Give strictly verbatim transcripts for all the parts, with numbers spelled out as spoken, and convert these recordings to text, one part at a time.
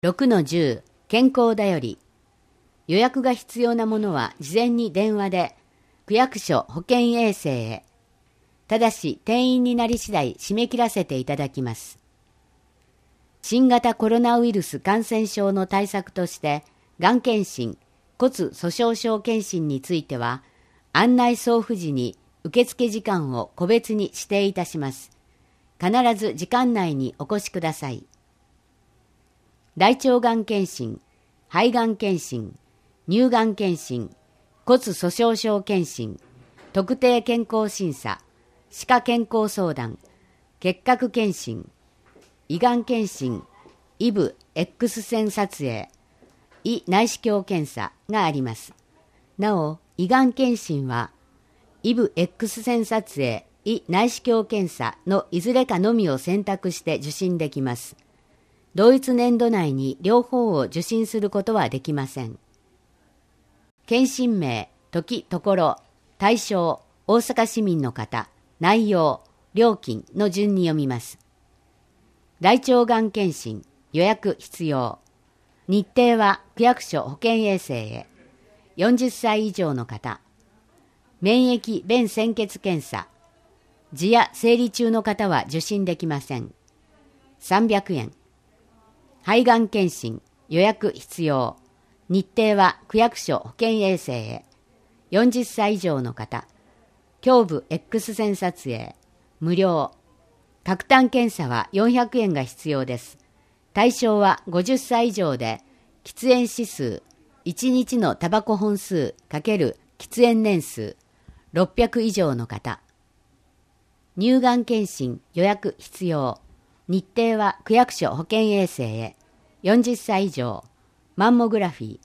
ろくのじゅう健康だより。予約が必要なものは事前に電話で区役所保健衛生へ。ただし定員になり次第締め切らせていただきます。新型コロナウイルス感染症の対策としてがん検診、骨粗しょう症検診については案内送付時に受付時間を個別に指定いたします。必ず時間内にお越しください。大腸がん検診、肺がん検診、乳がん検診、骨粗しょう症検診、特定健康審査、歯科健康相談、結核検診、胃がん検診、胃部 X 線撮影、胃内視鏡検査があります。なお、胃がん検診は、胃部 X 線撮影、胃内視鏡検査のいずれかのみを選択して受診できます。同一年度内に両方を受診することはできません。検診名、時、ところ、対象、大阪市民の方、内容、料金の順に読みます。大腸がん検診、予約必要。日程は区役所保健衛生へ。よんじゅっさい以上の方。免疫便潜血検査。痔や生理中の方は受診できません。さんびゃくえん。肺がん検診、予約必要。日程は区役所保健衛生へ。よんじゅっさい以上の方。胸部 X 線撮影、無料。核炭検査はよんひゃくえんが必要です。対象はごじゅっさい以上で、喫煙指数、いちにちのタバコ本数×喫煙年数、ろっぴゃく以上の方。乳がん検診予約必要。日程は区役所保健衛生へ。よんじゅっさい以上。マンモグラフィー。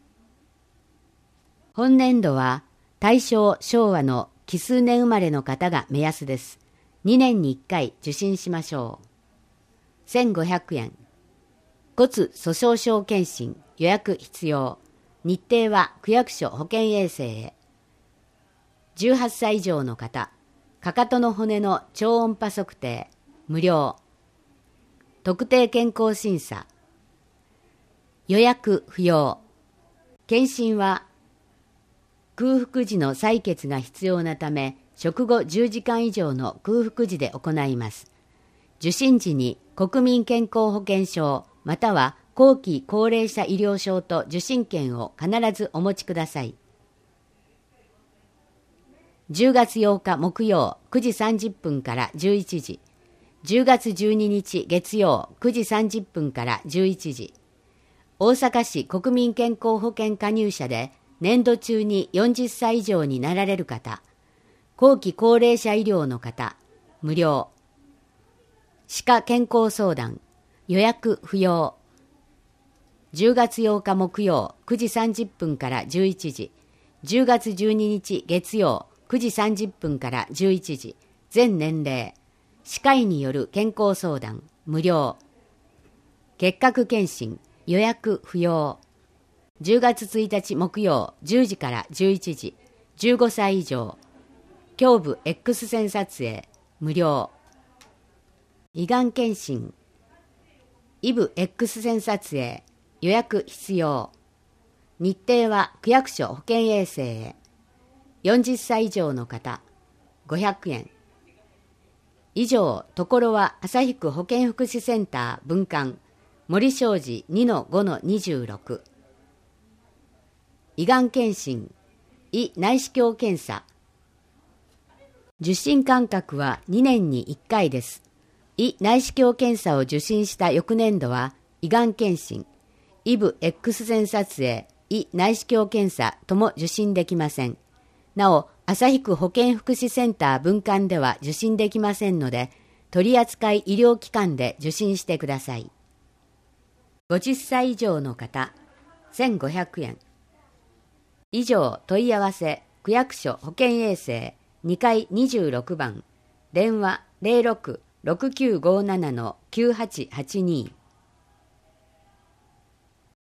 本年度は大正昭和の奇数年生まれの方が目安です。にねんにいっかい受診しましょう。せんごひゃくえん。骨粗しょう症検診予約必要。日程は区役所保健衛生へ。じゅうはっさい以上の方。かかとの骨の超音波測定無料。特定健康審査予約不要。検診は空腹時の採血が必要なため食後じゅうじかん以上の空腹時で行います。受診時に国民健康保険証または後期高齢者医療証と受診券を必ずお持ちください。じゅうがつようか木曜くじさんじゅっぷんからじゅういちじ、じゅうがつじゅうににち月曜くじさんじゅっぷんからじゅういちじ、大阪市国民健康保険加入者で年度中によんじゅっさい以上になられる方、後期高齢者医療の方、無料。歯科健康相談、予約不要。じゅうがつようか木曜くじさんじゅっぷんからじゅういちじ、じゅうがつじゅうににち月曜くじさんじゅっぷんからじゅういちじ、全年齢。歯科医による健康相談、無料。結核検診、予約不要。じゅうがつついたち木曜じゅうじからじゅういちじ、じゅうごさい以上。胸部 X 線撮影、無料。胃がん検診、胃部 X 線撮影、予約必要。日程は区役所保健衛生へ。よんじゅっさい以上の方、ごひゃくえん。以上、ところは旭区保健福祉センター分館、森商事 にのごのにじゅうろく。胃がん検診、胃内視鏡検査。受診間隔はにねんにいっかいです。胃内視鏡検査を受診した翌年度は、胃がん検診、胃部 X 線撮影、胃内視鏡検査とも受診できません。なお、旭区保健福祉センター分館では受診できませんので、取扱医療機関で受診してください。ごじゅっさい以上の方、せんごひゃくえん。以上問い合わせ、区役所保健衛生にかいにじゅうろくばん、電話 ゼロろく ろくきゅうごなな きゅうはちはちに。